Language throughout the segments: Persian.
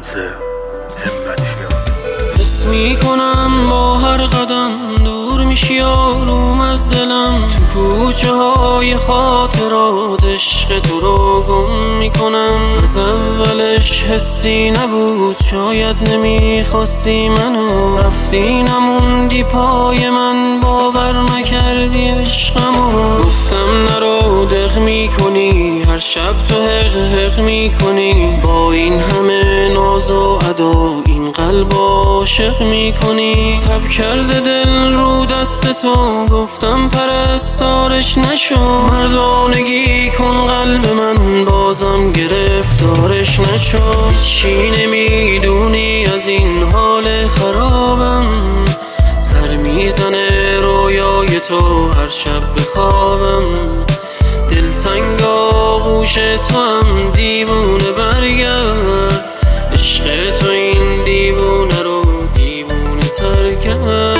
حس میکنم با هر قدم دور میشی آروم از دلم، تو کوچه های خاطرات عشق تو رو گم میکنم. از اولش حسی نبود، شاید نمیخواستی منو، رفتی نموندی پای من، باور نکردی عشقمو. گفتم نرو دق میکنی، هر شب تو حق حق میکنی، با این همه ناز و ادا این قلب عاشق میکنی. تب کرده دل رو دست تو، گفتم پرستارش نشو، مردانگی کن قلب من، بازم گرفتارش نشو. چی نمیدونی از این حال خرابم، سر میزنه رویای تو هر شب بخوابم. دلتنگ آغوش تو هم دیوونه، برگرد عشق تو این دیوونه رو دیوونه تر کرد.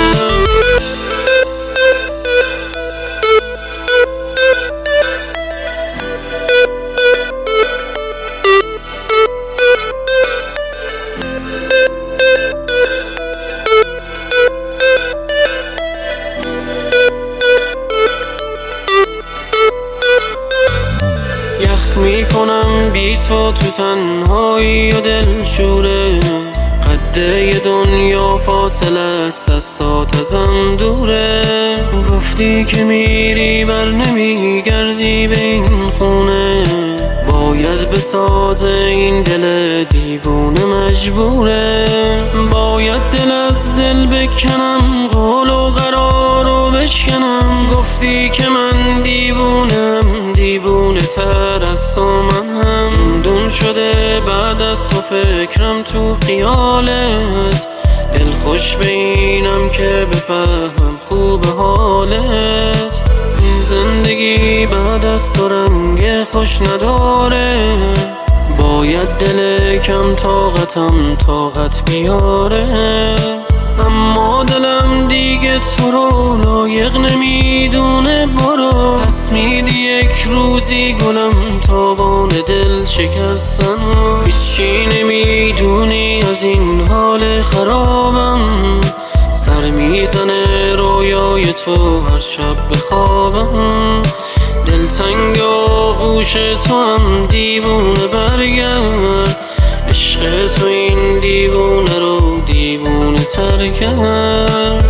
یخ میکنم بی تو تنهایی و دل شوره، قد یه دنیا فاصله است، دستات ازم دوره. گفتی که میری بر نمیگردی به این خونه، باید بسازه این دل دیوونه مجبوره. باید دل از دل بکنم، قول و قرار رو بشکنم. گفتی که من دیوونم، دیوونه تر از تو من هم. زندون شده بعد از تو فکرم تو خیالت، دل خوش به اینم که بفهمم خوب حالت. این زندگی بعد از تو رنگ خوش نداره، باید دل کم طاقتم طاقت بیاره. اما دلم دیگه تو رو لایق نمیدونه، برو پس میدی یک روزی گلم تاوان دل شکستن. هیچی نمیدونی از این حال خرابم، سر میزنه رویای تو هر شب بخوابم. دلتنگ آغوش تو هم دیوونه، برگرد عشق تو این دیوونه رو دیوونه تر کرد.